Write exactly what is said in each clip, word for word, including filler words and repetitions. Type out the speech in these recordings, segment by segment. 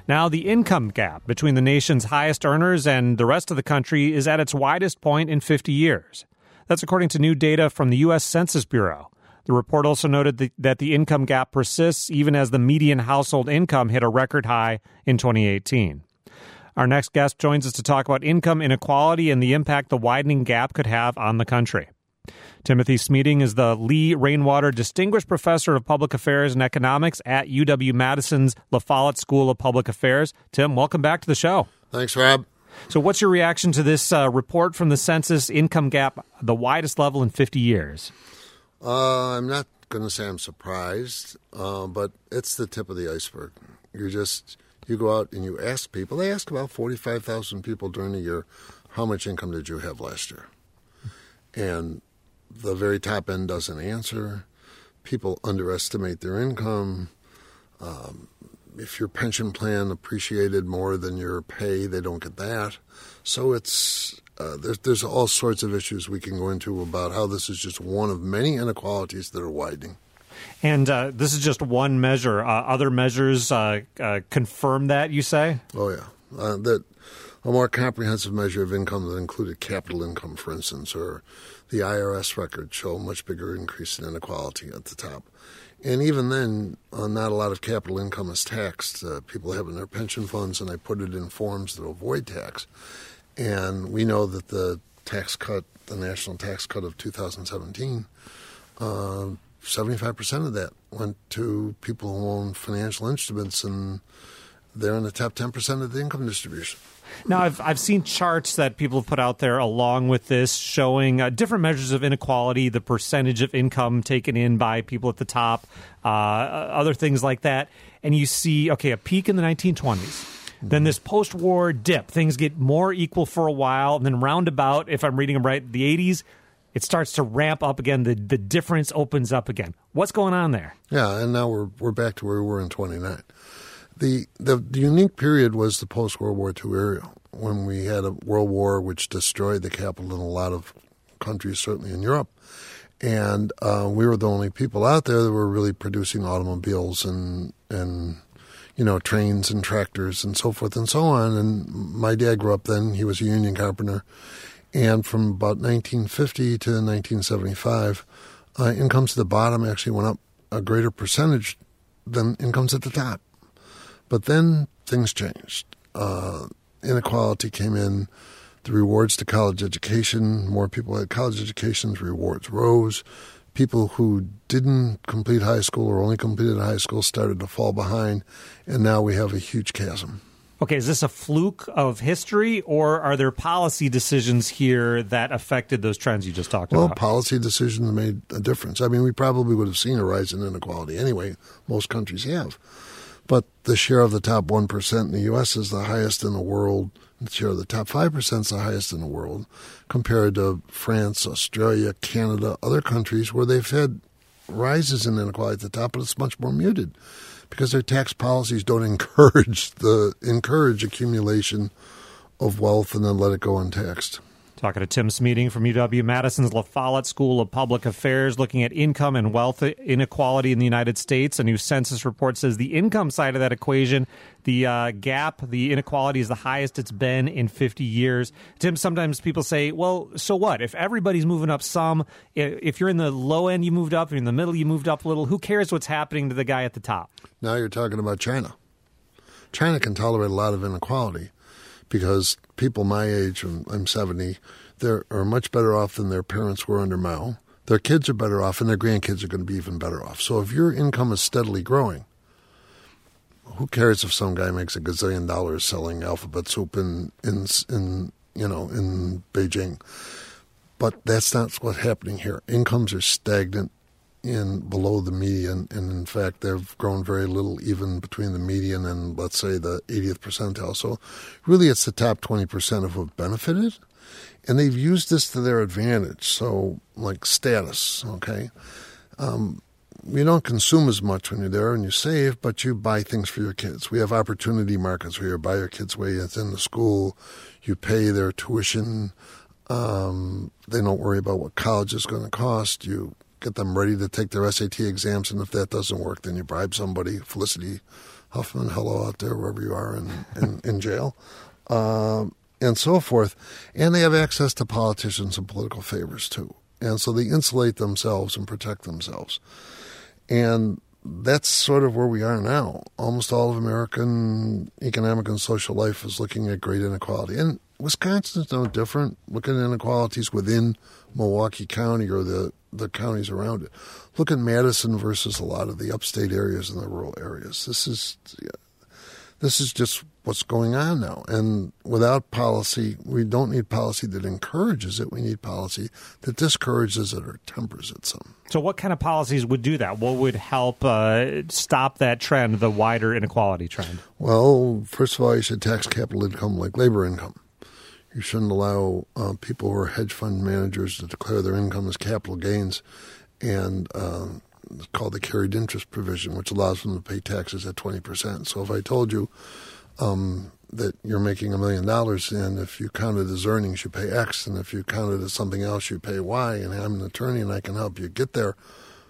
Now, the income gap between the nation's highest earners and the rest of the country is at its widest point in fifty years. That's according to new data from the U S Census Bureau. The report also noted that the income gap persists even as the median household income hit a record high in twenty eighteen. Our next guest joins us to talk about income inequality and the impact the widening gap could have on the country. Timothy Smeating is the Lee Rainwater Distinguished Professor of Public Affairs and Economics at U W-Madison's La Follette School of Public Affairs. Tim, welcome back to the show. Thanks, Rob. So what's your reaction to this uh, report from the census, income gap, the widest level in fifty years? Uh, I'm not going to say I'm surprised, uh, but it's the tip of the iceberg. You're just... You go out and you ask people, they ask about forty-five thousand people during the year, how much income did you have last year? And the very top end doesn't answer. People underestimate their income. Um, if your pension plan appreciated more than your pay, they don't get that. So it's uh, there's, there's all sorts of issues we can go into about how this is just one of many inequalities that are widening. And uh, this is just one measure. Uh, other measures uh, uh, confirm that, you say? Oh, yeah. Uh, that a more comprehensive measure of income that included capital income, for instance, or the I R S records show a much bigger increase in inequality at the top. And even then, uh, not a lot of capital income is taxed. Uh, people have in their pension funds, and they put it in forms that avoid tax. And we know that the tax cut, the national tax cut of two thousand seventeen, uh, seventy-five percent of that went to people who own financial instruments, and they're in the top ten percent of the income distribution. Now, I've I've seen charts that people have put out there along with this showing uh, different measures of inequality, the percentage of income taken in by people at the top, uh, other things like that. And you see, okay, a peak in the nineteen twenties. Then this post-war dip. Things get more equal for a while. And then roundabout, if I'm reading them right, the eighties, it starts to ramp up again. The the difference opens up again. What's going on there? Yeah, and now we're we're back to where we were in twenty-nine. The, the the unique period was the post-World War Two era, when we had a world war which destroyed the capital in a lot of countries, certainly in Europe. And uh, we were the only people out there that were really producing automobiles and, and you know, trains and tractors and so forth and so on. And my dad grew up then. He was a union carpenter. And from about nineteen fifty to nineteen seventy-five, uh, incomes at the bottom actually went up a greater percentage than incomes at the top. But then things changed. Uh, inequality came in. The rewards to college education, more people had college educations, rewards rose. People who didn't complete high school or only completed high school started to fall behind, and now we have a huge chasm. Okay, is this a fluke of history, or are there policy decisions here that affected those trends you just talked well, about? Well, policy decisions made a difference. I mean, we probably would have seen a rise in inequality anyway. Most countries have. But the share of the top one percent in the U S is the highest in the world. The share of the top five percent is the highest in the world, compared to France, Australia, Canada, other countries where they've had rises in inequality at the top, but it's much more muted because their tax policies don't encourage the encourage accumulation of wealth and then let it go untaxed. Talking to Tim Smeating from U W-Madison's La Follette School of Public Affairs, looking at income and wealth inequality in the United States. A new census report says the income side of that equation, the uh, gap, the inequality is the highest it's been in fifty years. Tim, sometimes people say, well, so what? If everybody's moving up some, if you're in the low end, you moved up, if you're in the middle, you moved up a little, who cares what's happening to the guy at the top? Now you're talking about China. China can tolerate a lot of inequality, because people my age, I'm seventy, they are much better off than their parents were under Mao. Their kids are better off, and their grandkids are going to be even better off. So if your income is steadily growing, who cares if some guy makes a gazillion dollars selling alphabet soup in, in, in you know, in Beijing? But that's not what's happening here. Incomes are stagnant in below the median, and in fact, they've grown very little even between the median and, let's say, the eightieth percentile. So really, it's the top twenty percent of who have benefited, and they've used this to their advantage. So, like status, okay? Um, you don't consume as much when you're there and you save, but you buy things for your kids. We have opportunity markets where you buy your kids' way in the school, you pay their tuition, um, they don't worry about what college is going to cost, you get them ready to take their S A T exams, and if that doesn't work, then you bribe somebody. Felicity Huffman, hello out there, wherever you are in, in, in jail, um, and so forth. And they have access to politicians and political favors, too. And so they insulate themselves and protect themselves. And that's sort of where we are now. Almost all of American economic and social life is looking at great inequality. And Wisconsin's no different, looking at inequalities within Milwaukee County or the, the counties around it. Look at Madison versus a lot of the upstate areas and the rural areas. This is this is just what's going on now. And without policy, we don't need policy that encourages it. We need policy that discourages it or tempers it some. So what kind of policies would do that? What would help uh, stop that trend, the wider inequality trend? Well, first of all, you should tax capital income like labor income. You shouldn't allow uh, people who are hedge fund managers to declare their income as capital gains, and uh, it's called the carried interest provision, which allows them to pay taxes at twenty percent. So if I told you um, that you're making a million dollars, and if you count it as earnings, you pay X, and if you count it as something else, you pay Y, and I'm an attorney and I can help you get there,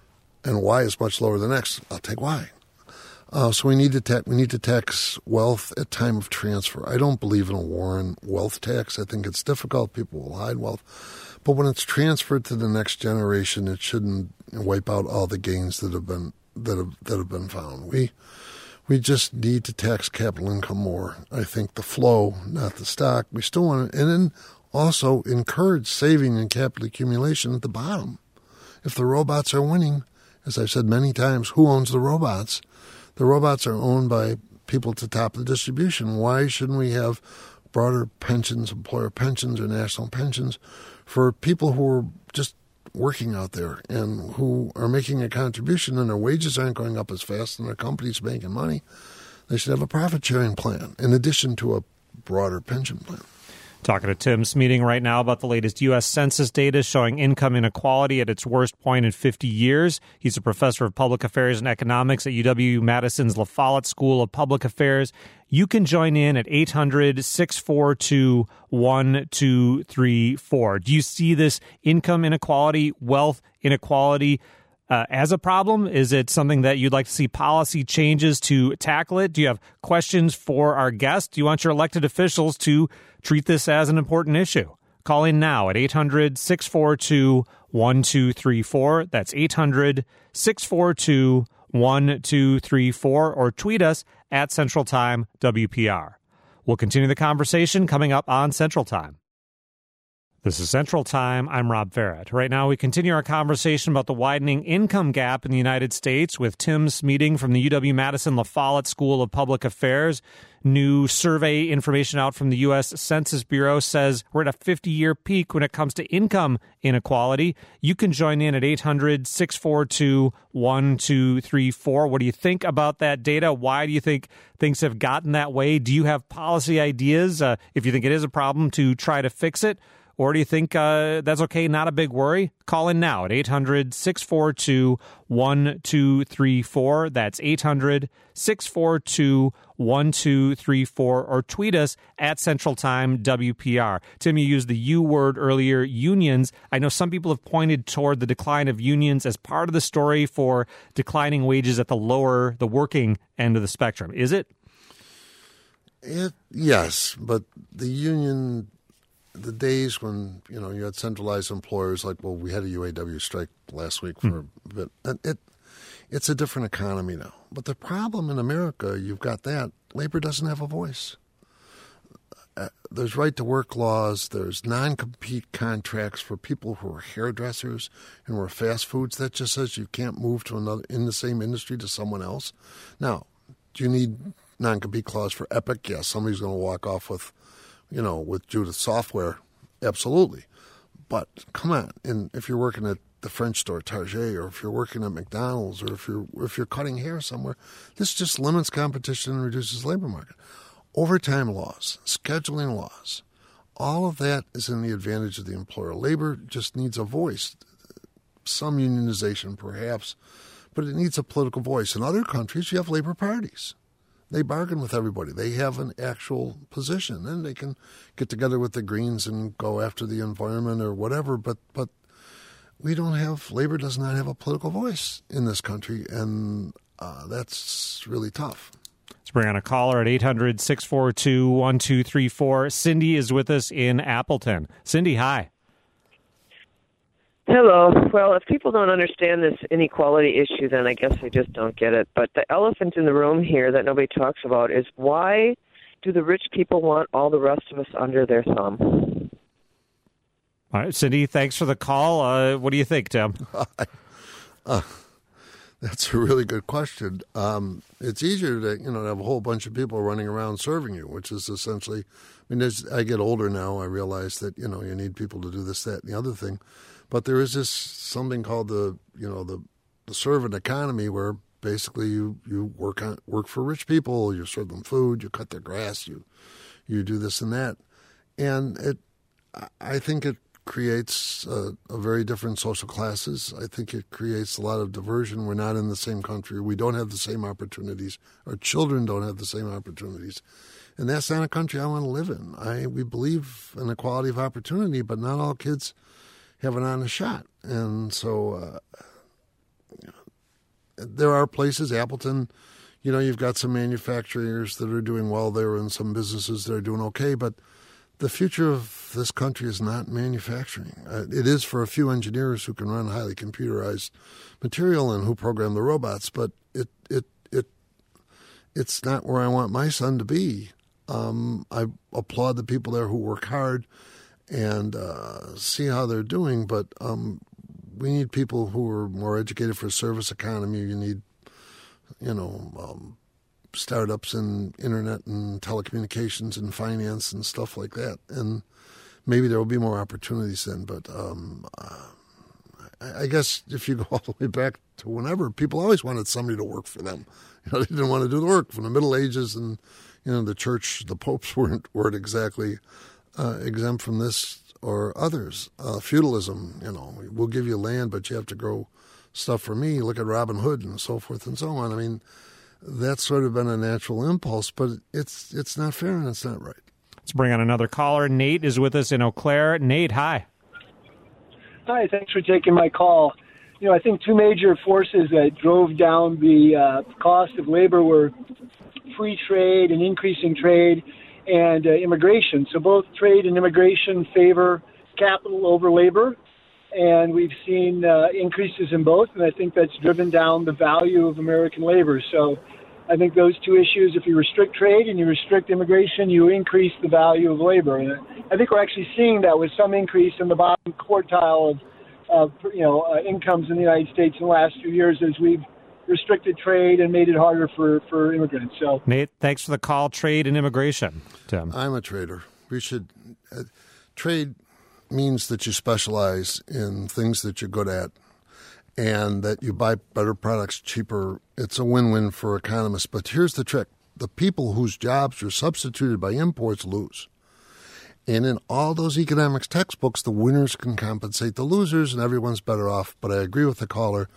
and Y is much lower than X, I'll take Y. Uh, so we need to ta- we need to tax wealth at time of transfer. I don't believe in a Warren wealth tax. I think it's difficult. People will hide wealth. But when it's transferred to the next generation, it shouldn't wipe out all the gains that have been that have that have been found. We we just need to tax capital income more. I think the flow, not the stock. We still want to, and then also encourage saving and capital accumulation at the bottom. If the robots are winning, as I've said many times, who owns the robots? The robots are owned by people at the top of the distribution. Why shouldn't we have broader pensions, employer pensions or national pensions for people who are just working out there and who are making a contribution and their wages aren't going up as fast and their company's making money? They should have a profit-sharing plan in addition to a broader pension plan. Talking to Tim Smeating right now about the latest U S Census data showing income inequality at its worst point in fifty years. He's a professor of public affairs and economics at U W-Madison's La Follette School of Public Affairs. You can join in at eight hundred, six four two, one two three four. Do you see this income inequality, wealth inequality Uh, as a problem? Is it something that you'd like to see policy changes to tackle it? Do you have questions for our guest? Do you want your elected officials to treat this as an important issue? Call in now at eight hundred, six four two, one two three four. That's eight hundred, six four two, one two three four, or tweet us at Central Time W P R. We'll continue the conversation coming up on Central Time. This is Central Time. I'm Rob Farrett. Right now, we continue our conversation about the widening income gap in the United States with Tim Smeating from the U W-Madison La Follette School of Public Affairs. New survey information out from the U S Census Bureau says we're at a fifty-year peak when it comes to income inequality. You can join in at eight hundred, six four two, one two three four. What do you think about that data? Why do you think things have gotten that way? Do you have policy ideas, uh, if you think it is a problem, to try to fix it? Or do you think uh, that's okay, not a big worry? Call in now at eight hundred, six four two, one two three four. That's eight hundred, six four two, one two three four. Or tweet us at Central Time W P R. Tim, you used the U word earlier, unions. I know some people have pointed toward the decline of unions as part of the story for declining wages at the lower, the working end of the spectrum. Is it? It yes, but the union... The days when, you know, you had centralized employers like, well, we had a U A W strike last week for mm. a bit. And it, it's a different economy now. But the problem in America, you've got that. Labor doesn't have a voice. Uh, there's right-to-work laws. There's non-compete contracts for people who are hairdressers and who are fast foods. That just says you can't move to another in the same industry to someone else. Now, do you need non-compete clause for Epic? Yes, somebody's going to walk off with you know, with Judith Software, absolutely. But come on, and if you're working at the French store, Target, or if you're working at McDonald's, or if you're if you're cutting hair somewhere, this just limits competition and reduces the labor market. Overtime laws, scheduling laws, all of that is in the advantage of the employer. Labor just needs a voice, some unionization perhaps, but it needs a political voice. In other countries, you have labor parties. They bargain with everybody. They have an actual position. Then they can get together with the Greens and go after the environment or whatever. But but we don't have, labor does not have a political voice in this country, and uh, that's really tough. Let's bring on a caller at eight hundred, six four two, one two three four. Cindy is with us in Appleton. Cindy, hi. Hello. Well, if people don't understand this inequality issue, then I guess they just don't get it. But the elephant in the room here that nobody talks about is why do the rich people want all the rest of us under their thumb? All right, Cindy, thanks for the call. Uh, what do you think, Tim? uh, that's a really good question. Um, it's easier to you know to have a whole bunch of people running around serving you, which is essentially. I mean, as I get older now, I realize that you know you need people to do this, that, and the other thing. But there is this something called the you know the, the servant economy where basically you, you work on work for rich people, you serve them food, you cut their grass, you you do this and that, and it I think it creates a, a very different social classes. I think it creates a lot of diversion. We're not in the same country. We don't have the same opportunities. Our children don't have the same opportunities. And that's not a country I want to live in. I we believe in equality of opportunity, but not all kids have an honest shot. And so uh, there are places, Appleton, you know, you've got some manufacturers that are doing well there and some businesses that are doing okay, but the future of this country is not manufacturing. Uh, it is for a few engineers who can run highly computerized material and who program the robots, but it it it it's not where I want my son to be. Um, I applaud the people there who work hard and uh, see how they're doing, but um, we need people who are more educated for a service economy. You need, you know, um, startups in internet and telecommunications and finance and stuff like that. And maybe there will be more opportunities then. But um, uh, I guess if you go all the way back to whenever, people always wanted somebody to work for them. You know, they didn't want to do the work. From the Middle Ages and, you know, the church, the popes weren't, weren't exactly uh, exempt from this or others. Uh, feudalism, you know, we'll give you land, but you have to grow stuff for me. Look at Robin Hood and so forth and so on. I mean, that's sort of been a natural impulse, but it's it's not fair and it's not right. Let's bring on another caller. Nate is with us in Eau Claire. Nate, hi. Hi, thanks for taking my call. You know, I think two major forces that drove down the uh, cost of labor were free trade and increasing trade and uh, immigration. So both trade and immigration favor capital over labor, and we've seen uh, increases in both, and I think that's driven down the value of American labor. So I think those two issues, if you restrict trade and you restrict immigration, you increase the value of labor. And I think we're actually seeing that with some increase in the bottom quartile of, of you know, uh, incomes in the United States in the last few years as we've restricted trade and made it harder for, for immigrants. So, Nate, thanks for the call. Trade and immigration, Tim. I'm a trader. We should uh, trade means that you specialize in things that you're good at and that you buy better products cheaper. It's a win-win for economists. But here's the trick. The people whose jobs are substituted by imports lose. And in all those economics textbooks, the winners can compensate the losers and everyone's better off. But I agree with the caller.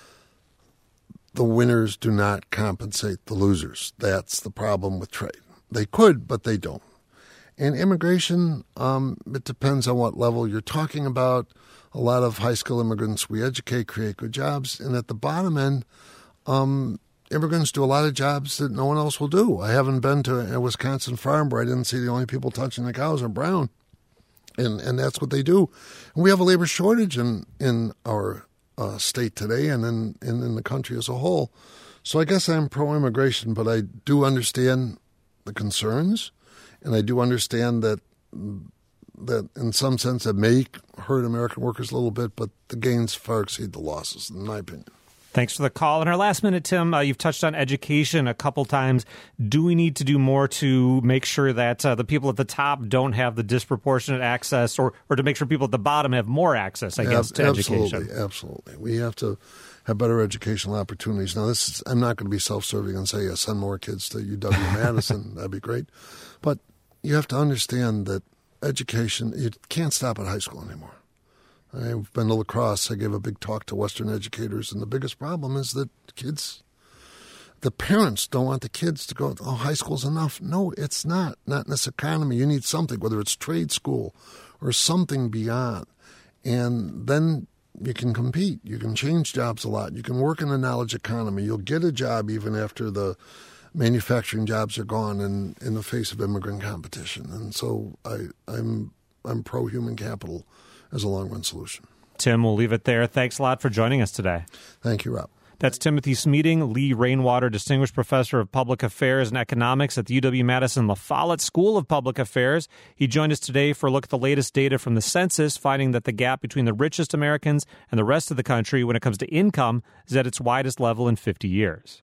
The winners do not compensate the losers. That's the problem with trade. They could, but they don't. And immigration, um, it depends on what level you're talking about. A lot of high school immigrants we educate, create good jobs. And at the bottom end, um, immigrants do a lot of jobs that no one else will do. I haven't been to a Wisconsin farm where I didn't see the only people touching the cows are brown. And and that's what they do. And we have a labor shortage in, in our uh, state today and in, in, in the country as a whole. So I guess I'm pro-immigration, but I do understand the concerns. And I do understand that that in some sense it may hurt American workers a little bit, but the gains far exceed the losses, in my opinion. Thanks for the call. In our last minute, Tim, uh, you've touched on education a couple times. Do we need to do more to make sure that uh, the people at the top don't have the disproportionate access, or, or to make sure people at the bottom have more access, I guess, to absolutely, education? Absolutely. We have to have better educational opportunities. Now, this is, I'm not going to be self-serving and say, yeah, send more kids to U W-Madison. That'd be great. But you have to understand that education, you can't stop at high school anymore. I've been to La Crosse. I gave a big talk to Western educators, and the biggest problem is that kids, the parents don't want the kids to go, oh, high school's enough. No, it's not. Not in this economy. You need something, whether it's trade school or something beyond. And then you can compete. You can change jobs a lot. You can work in a knowledge economy. You'll get a job even after the manufacturing jobs are gone in, in the face of immigrant competition. And so I, I'm I'm pro-human capital as a long-run solution. Tim, we'll leave it there. Thanks a lot for joining us today. Thank you, Rob. That's Timothy Smeeding, Lee Rainwater Distinguished Professor of Public Affairs and Economics at the U W-Madison La Follette School of Public Affairs. He joined us today for a look at the latest data from the census, finding that the gap between the richest Americans and the rest of the country when it comes to income is at its widest level in fifty years.